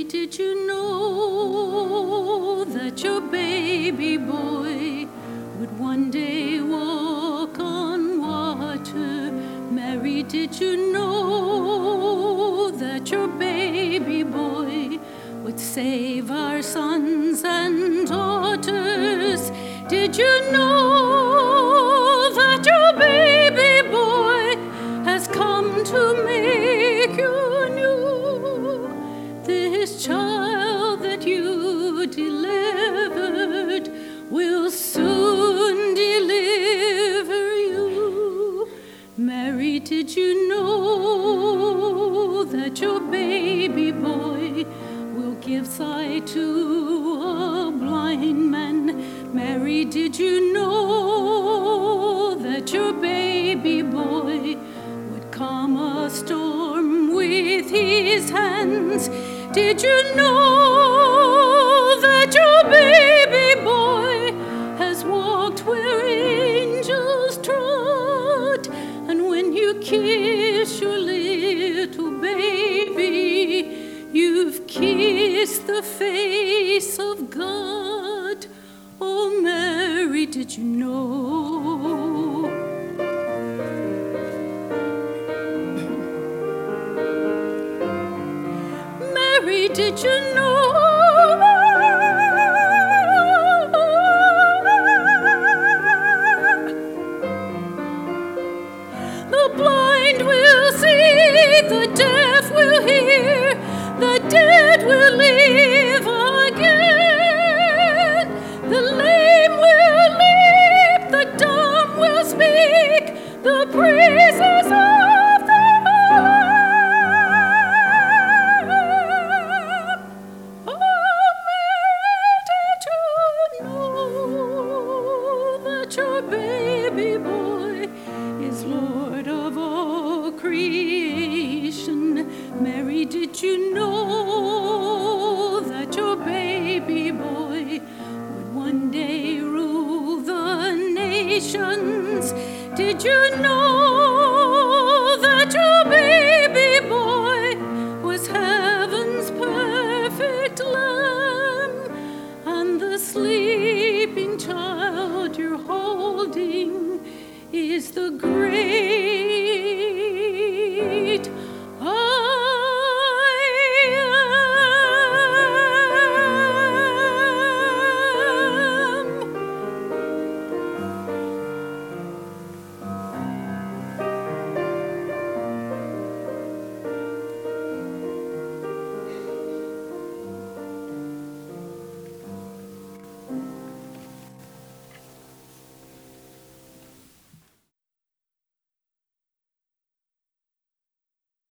did you know that your baby boy would one day walk on water? Mary, did you know that your baby boy would save our sons and daughters? Did you know that your baby boy has come to make you new? This child that you delivered will soon deliver you. Mary, did you know that your baby boy will give sight to a blind man? Mary, did you know that your baby boy would calm a storm with his hands? Did you know that your baby boy has walked where angels trod? And when you kiss your little baby, you've kissed the face of God. Oh, Mary, did you know? Mary, did you know? The blind will see, the deaf will hear, the dead will live again. The lame will leap, the dumb will speak, the praises of the Lamb. Oh, Mary, did you know that your baby boy is Lord of all creation? Mary, did you know that your baby boy would one day rule the nations? Did you know that your baby boy was heaven's perfect lamb? And the sleeping child you're holding is the great